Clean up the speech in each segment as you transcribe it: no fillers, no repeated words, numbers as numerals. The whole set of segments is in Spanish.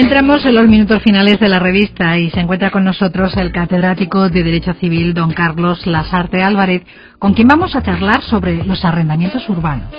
entramos en los minutos finales de la revista y se encuentra con nosotros el catedrático de Derecho Civil, don Carlos Lasarte Álvarez, con quien vamos a charlar sobre los arrendamientos urbanos.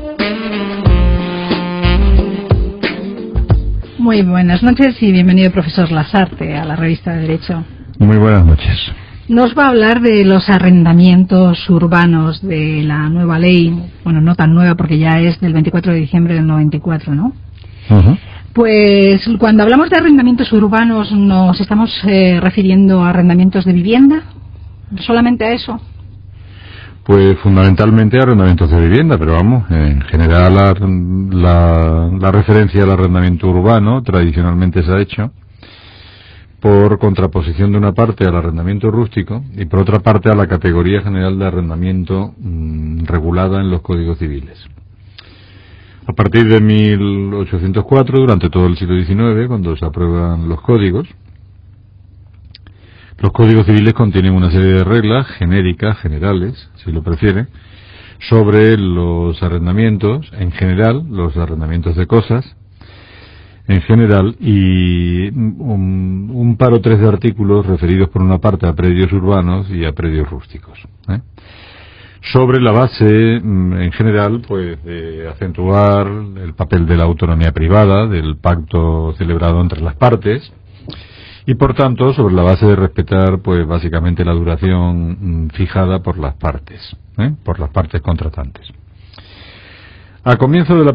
Muy buenas noches y bienvenido, profesor Lasarte, a la revista de Derecho. Muy buenas noches. Nos va a hablar de los arrendamientos urbanos, de la nueva ley, bueno, no tan nueva porque ya es del 24 de diciembre del 94, ¿no? Uh-huh. Pues cuando hablamos de arrendamientos urbanos, ¿nos estamos refiriendo a arrendamientos de vivienda? ¿Solamente a eso? Pues fundamentalmente arrendamientos de vivienda, pero vamos, en general la referencia al arrendamiento urbano tradicionalmente se ha hecho por contraposición de una parte al arrendamiento rústico y por otra parte a la categoría general de arrendamiento regulada en los códigos civiles. A partir de 1804, durante todo el siglo XIX, cuando se aprueban los códigos civiles contienen una serie de reglas genéricas, generales, si lo prefiere, sobre los arrendamientos en general, los arrendamientos de cosas en general, y un par o tres de artículos referidos por una parte a predios urbanos y a predios rústicos, sobre la base en general pues de acentuar el papel de la autonomía privada, del pacto celebrado entre las partes, y por tanto sobre la base de respetar pues básicamente la duración fijada por las partes contratantes. A comienzo de la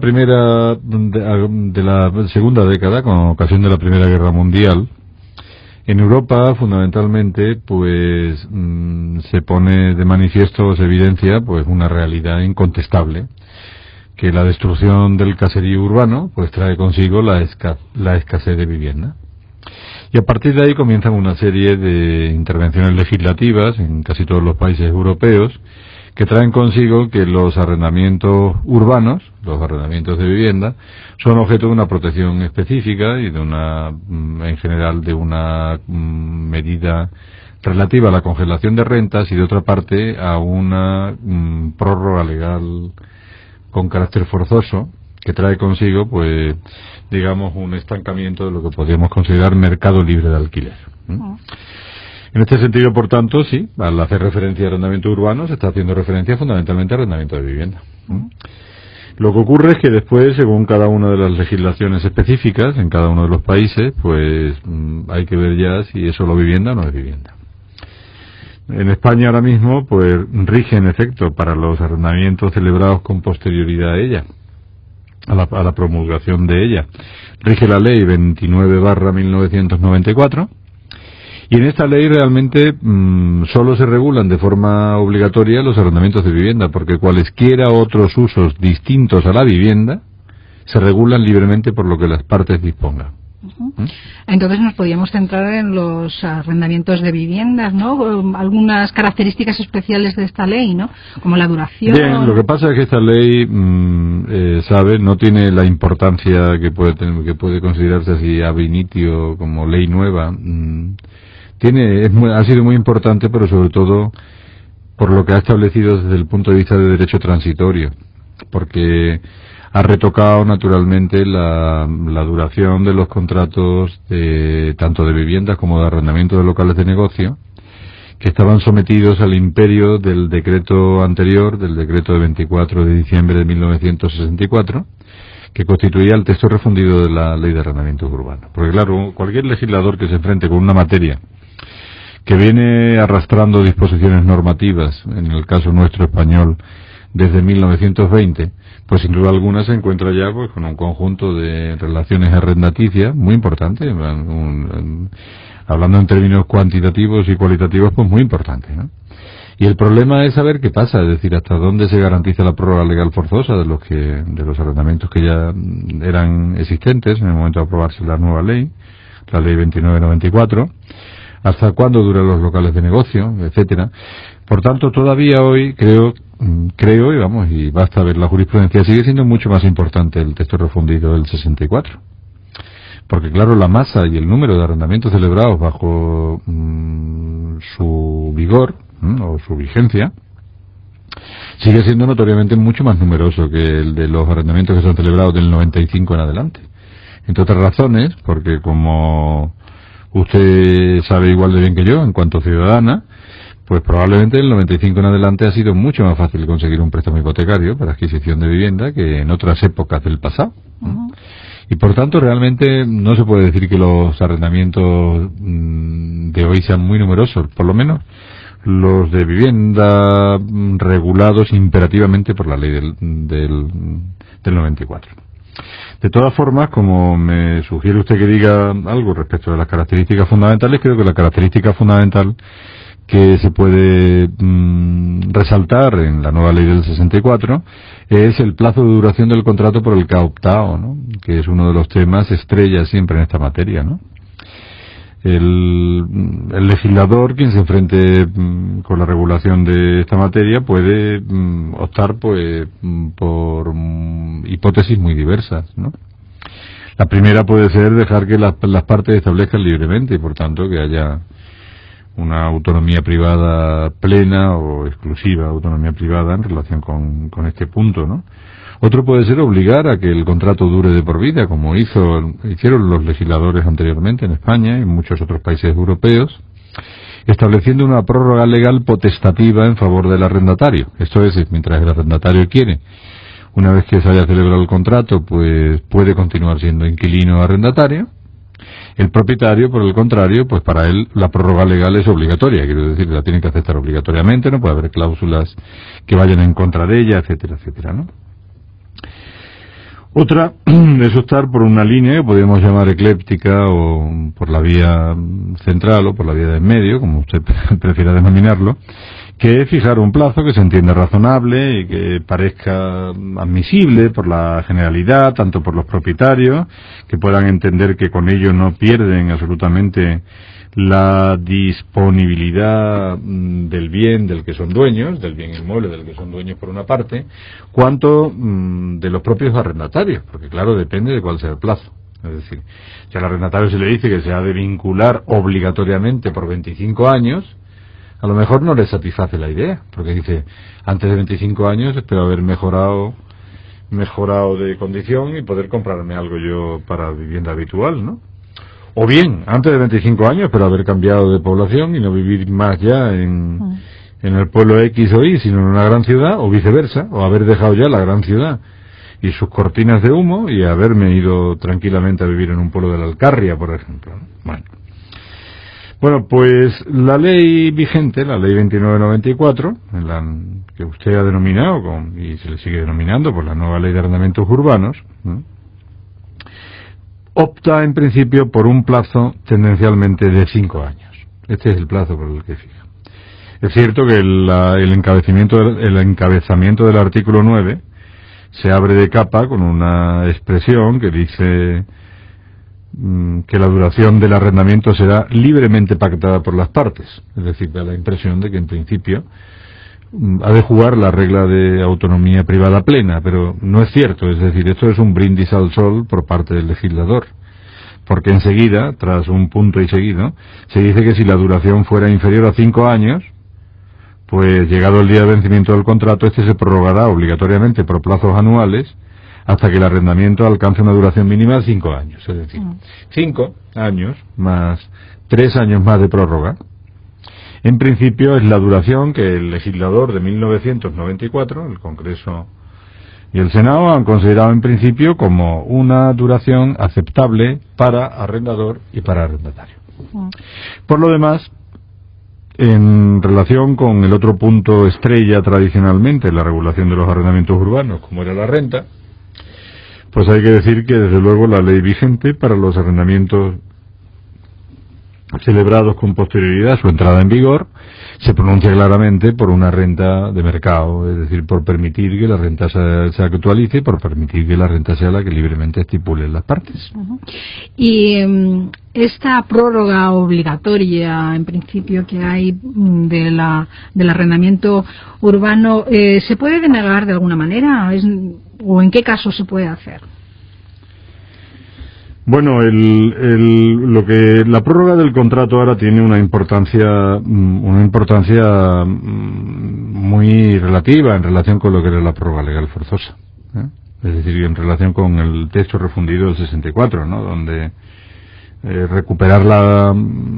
segunda década, con ocasión de la Primera Guerra Mundial, en Europa fundamentalmente pues se pone de manifiesto o se evidencia pues una realidad incontestable, que la destrucción del caserío urbano pues trae consigo la escasez de vivienda. Y a partir de ahí comienzan una serie de intervenciones legislativas en casi todos los países europeos que traen consigo que los arrendamientos urbanos, los arrendamientos de vivienda, son objeto de una protección específica y de en general de una medida relativa a la congelación de rentas y de otra parte a una prórroga legal con carácter forzoso que trae consigo pues digamos un estancamiento de lo que podríamos considerar mercado libre de alquiler. En este sentido, por tanto, sí, al hacer referencia a arrendamiento urbano se está haciendo referencia fundamentalmente a arrendamiento de vivienda. Lo que ocurre es que después, según cada una de las legislaciones específicas en cada uno de los países, pues hay que ver ya si es solo vivienda o no es vivienda. En España ahora mismo, pues rige en efecto para los arrendamientos celebrados con posterioridad a ella, a la promulgación de ella, rige la ley 29/1994. Y en esta ley realmente solo se regulan de forma obligatoria los arrendamientos de vivienda, porque cualesquiera otros usos distintos a la vivienda se regulan libremente por lo que las partes dispongan. Entonces nos podríamos centrar en los arrendamientos de viviendas, ¿no? Algunas características especiales de esta ley, ¿no? Como la duración. Bien, lo que pasa es que esta ley, no tiene la importancia que puede considerarse así ab initio como ley nueva. Ha sido muy importante, pero sobre todo por lo que ha establecido desde el punto de vista de derecho transitorio, porque ha retocado naturalmente la duración de los contratos tanto de viviendas como de arrendamiento de locales de negocio, que estaban sometidos al imperio del decreto anterior, del decreto de 24 de diciembre de 1964, que constituía el texto refundido de la Ley de Arrendamientos Urbanos. Porque claro, cualquier legislador que se enfrente con una materia que viene arrastrando disposiciones normativas, en el caso nuestro español, desde 1920, pues sin duda alguna se encuentra ya pues con un conjunto de relaciones arrendaticias muy importante, hablando en términos cuantitativos y cualitativos, pues muy importante, ¿no? Y el problema es saber qué pasa, es decir, hasta dónde se garantiza la prórroga legal forzosa de los arrendamientos que ya eran existentes en el momento de aprobarse la nueva ley, la ley 29/94, hasta cuándo duran los locales de negocio, etcétera. Por tanto, todavía hoy creo y basta ver la jurisprudencia, sigue siendo mucho más importante el texto refundido del 64. Porque claro, la masa y el número de arrendamientos celebrados bajo su vigor o su vigencia sigue siendo notoriamente mucho más numeroso que el de los arrendamientos que se han celebrado del 95 en adelante. Entre otras razones, porque como usted sabe igual de bien que yo, en cuanto ciudadana, pues probablemente el 95 en adelante ha sido mucho más fácil conseguir un préstamo hipotecario para adquisición de vivienda que en otras épocas del pasado. Y por tanto, realmente no se puede decir que los arrendamientos de hoy sean muy numerosos, por lo menos los de vivienda regulados imperativamente por la ley del 94. De todas formas, como me sugiere usted que diga algo respecto de las características fundamentales, creo que la característica fundamental que se puede resaltar en la nueva ley del 64 es el plazo de duración del contrato por el que ha optado, ¿no? Que es uno de los temas estrella siempre en esta materia, ¿no? El legislador, quien se enfrente con la regulación de esta materia, puede optar pues por hipótesis muy diversas, ¿no? La primera puede ser dejar que las partes establezcan libremente y por tanto que haya una autonomía privada plena o exclusiva autonomía privada en relación con este punto, ¿no? Otro puede ser obligar a que el contrato dure de por vida, como hicieron los legisladores anteriormente en España y en muchos otros países europeos, estableciendo una prórroga legal potestativa en favor del arrendatario. Esto es, mientras el arrendatario quiere, una vez que se haya celebrado el contrato, pues puede continuar siendo inquilino o arrendatario. El propietario, por el contrario, pues para él la prórroga legal es obligatoria, quiero decir, la tiene que aceptar obligatoriamente, no puede haber cláusulas que vayan en contra de ella, etcétera, etcétera, ¿no? Otra es optar por una línea que podríamos llamar ecléptica o por la vía central o por la vía de en medio, como usted prefiera denominarlo, que es fijar un plazo que se entienda razonable y que parezca admisible por la generalidad, tanto por los propietarios, que puedan entender que con ello no pierden absolutamente la disponibilidad del bien del que son dueños, del bien inmueble del que son dueños por una parte, cuanto de los propios arrendatarios, porque claro, depende de cuál sea el plazo. Es decir, si al arrendatario se le dice que se ha de vincular obligatoriamente por 25 años, a lo mejor no le satisface la idea, porque dice, antes de 25 años espero haber mejorado de condición y poder comprarme algo yo para vivienda habitual, ¿no? O bien, antes de 25 años, pero haber cambiado de población y no vivir más ya en el pueblo X o Y, sino en una gran ciudad, o viceversa, o haber dejado ya la gran ciudad y sus cortinas de humo y haberme ido tranquilamente a vivir en un pueblo de la Alcarria, por ejemplo, ¿no? Bueno, pues la ley vigente, la ley 2994, que usted ha denominado, y se le sigue denominando por la nueva ley de arrendamientos urbanos, ¿no?, opta en principio por un plazo tendencialmente de 5 años. Este es el plazo por el que fija. Es cierto que el encabezamiento del artículo 9 se abre de capa con una expresión que dice que la duración del arrendamiento será libremente pactada por las partes. Es decir, da la impresión de que en principio ha de jugar la regla de autonomía privada plena, pero no es cierto. Es decir, esto es un brindis al sol por parte del legislador, porque enseguida, tras un punto y seguido, se dice que si la duración fuera inferior a 5 años, pues llegado el día de vencimiento del contrato, este se prorrogará obligatoriamente por plazos anuales hasta que el arrendamiento alcance una duración mínima de 5 años. Es decir, 5 años más 3 años más de prórroga. En principio es la duración que el legislador de 1994, el Congreso y el Senado han considerado en principio como una duración aceptable para arrendador y para arrendatario. Por lo demás, en relación con el otro punto estrella tradicionalmente en la regulación de los arrendamientos urbanos, como era la renta, pues hay que decir que desde luego la ley vigente para los arrendamientos celebrados con posterioridad a su entrada en vigor se pronuncia claramente por una renta de mercado, es decir, por permitir que la renta se actualice, por permitir que la renta sea la que libremente estipulen las partes. Y esta prórroga obligatoria, en principio, que hay del arrendamiento urbano, ¿se puede denegar de alguna manera? ¿O en qué caso se puede hacer? Bueno, la prórroga del contrato ahora tiene una importancia muy relativa en relación con lo que era la prórroga legal forzosa, ¿eh? es decir, en relación con el texto refundido del 64, ¿no? Donde recuperar la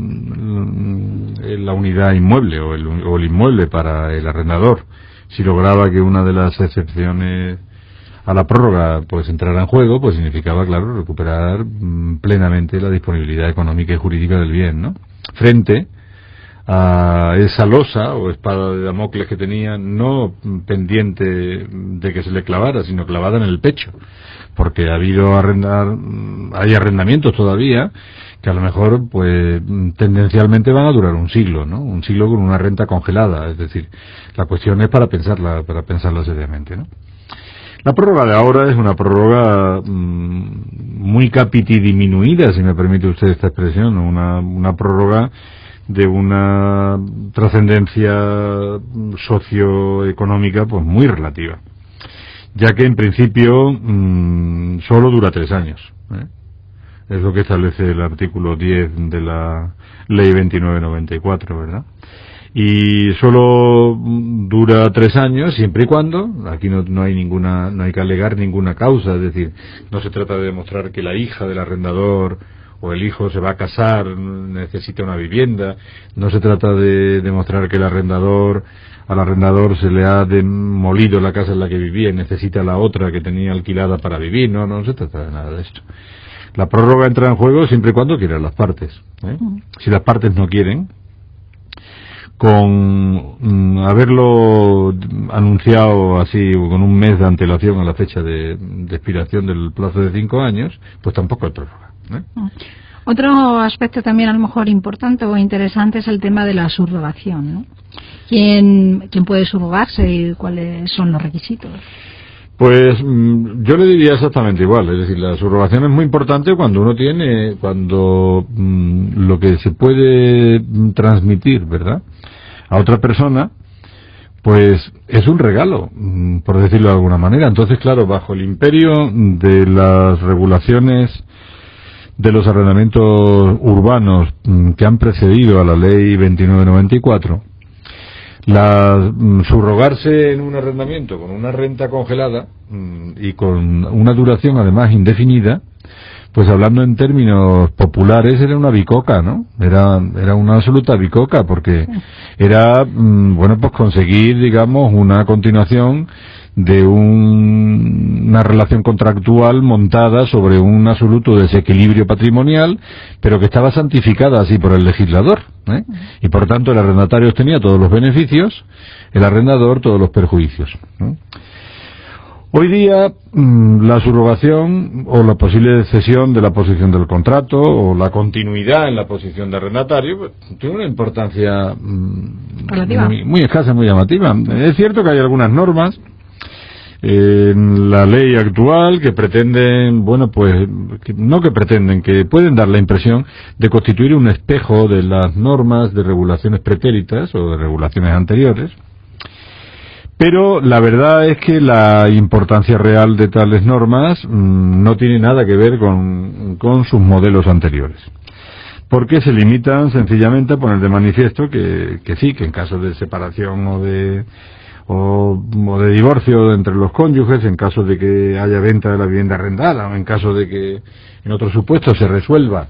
unidad inmueble o el inmueble para el arrendador, si lograba que una de las excepciones a la prórroga pues entrara en juego, pues significaba, claro, recuperar plenamente la disponibilidad económica y jurídica del bien, ¿no? Frente a esa losa o espada de Damocles que tenía, no pendiente de que se le clavara, sino clavada en el pecho, porque hay arrendamientos todavía que a lo mejor pues tendencialmente van a durar un siglo, ¿no? Un siglo con una renta congelada, es decir, la cuestión es para pensarla seriamente, ¿no? La prórroga de ahora es una prórroga muy capitidiminuida, si me permite usted esta expresión, una prórroga de una trascendencia socioeconómica pues muy relativa, ya que en principio solo dura 3 años, ¿eh? Es lo que establece el artículo 10 de la Ley 2994, ¿verdad? Y solo dura 3 años siempre y cuando aquí no hay que alegar ninguna causa, es decir, no se trata de demostrar que la hija del arrendador o el hijo se va a casar, necesita una vivienda, no se trata de demostrar que al arrendador se le ha demolido la casa en la que vivía y necesita la otra que tenía alquilada para vivir, no se trata de nada de esto. La prórroga entra en juego siempre y cuando quieran las partes, ¿eh? Si las partes no quieren, con haberlo anunciado así con un mes de antelación a la fecha de expiración del plazo de 5 años, pues tampoco hay prórroga, ¿eh? Otro aspecto también a lo mejor importante o interesante es el tema de la subrogación, ¿no? ¿Quién puede subrogarse y cuáles son los requisitos? Pues yo le diría exactamente igual, es decir, la subrogación es muy importante cuando lo que se puede transmitir, ¿verdad?, a otra persona, pues es un regalo, por decirlo de alguna manera. Entonces, claro, bajo el imperio de las regulaciones de los arrendamientos urbanos que han precedido a la Ley 2994, subrogarse en un arrendamiento con una renta congelada y con una duración además indefinida, pues hablando en términos populares era una bicoca, ¿no? Era una absoluta bicoca, porque era pues conseguir, digamos, una continuación de una relación contractual montada sobre un absoluto desequilibrio patrimonial, pero que estaba santificada así por el legislador, ¿eh? Y por tanto el arrendatario obtenía todos los beneficios, el arrendador todos los perjuicios, ¿eh? Hoy día la subrogación o la posible cesión de la posición del contrato o la continuidad en la posición de arrendatario pues, tiene una importancia muy escasa, muy llamativa. Es cierto que hay algunas normas en la ley actual que pretenden, que pueden dar la impresión de constituir un espejo de las normas de regulaciones pretéritas o de regulaciones anteriores, pero la verdad es que la importancia real de tales normas no tiene nada que ver con sus modelos anteriores, porque se limitan sencillamente a poner de manifiesto que en caso de separación o de divorcio entre los cónyuges, en caso de que haya venta de la vivienda arrendada o en caso de que en otros supuestos se resuelva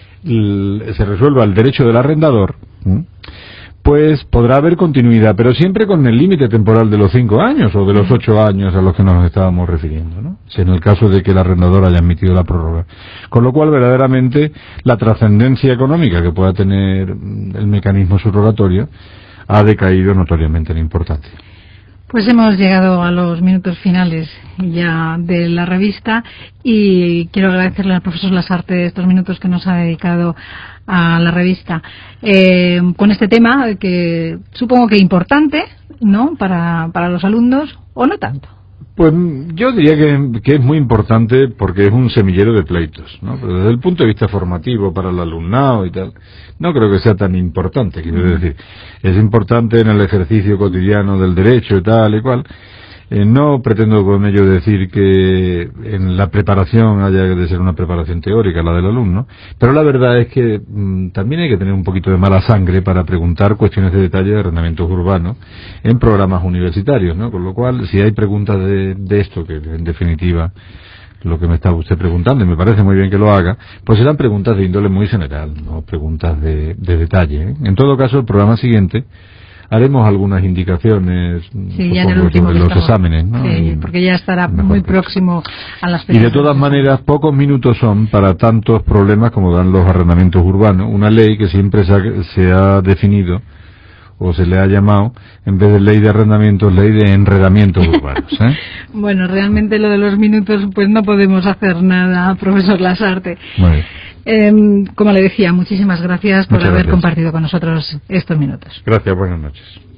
el derecho del arrendador, pues podrá haber continuidad, pero siempre con el límite temporal de los 5 años o de los 8 años a los que nos estábamos refiriendo, ¿no? Si en el caso de que el arrendador haya admitido la prórroga. Con lo cual, verdaderamente, la trascendencia económica que pueda tener el mecanismo subrogatorio ha decaído notoriamente en importancia. Pues hemos llegado a los minutos finales ya de la revista y quiero agradecerle al profesor Lasarte estos minutos que nos ha dedicado a la revista con este tema que supongo que importante, ¿no?, para los alumnos, o no tanto. Pues yo diría que es muy importante porque es un semillero de pleitos, ¿no? Pero desde el punto de vista formativo para el alumnado y tal, no creo que sea tan importante. Quiero decir, es importante en el ejercicio cotidiano del derecho y tal y cual, No pretendo con ello decir que en la preparación haya de ser una preparación teórica la del alumno, pero la verdad es que también hay que tener un poquito de mala sangre para preguntar cuestiones de detalle de arrendamientos urbanos en programas universitarios, ¿no? Con lo cual, si hay preguntas de esto, que en definitiva lo que me está usted preguntando, y me parece muy bien que lo haga, pues serán preguntas de índole muy general, no preguntas de detalle, ¿eh? En todo caso, el programa siguiente haremos algunas indicaciones, sí, ya en el último sobre los exámenes, ¿no? Sí, porque ya estará muy próximo a las fechas. Y de todas maneras, pocos minutos son para tantos problemas como dan los arrendamientos urbanos, una ley que siempre se ha definido o se le ha llamado, en vez de ley de arrendamientos, ley de enredamientos urbanos, ¿eh? Bueno, realmente lo de los minutos, pues no podemos hacer nada, profesor Lasarte. Como le decía, muchísimas gracias por haber compartido con nosotros estos minutos. Gracias, buenas noches.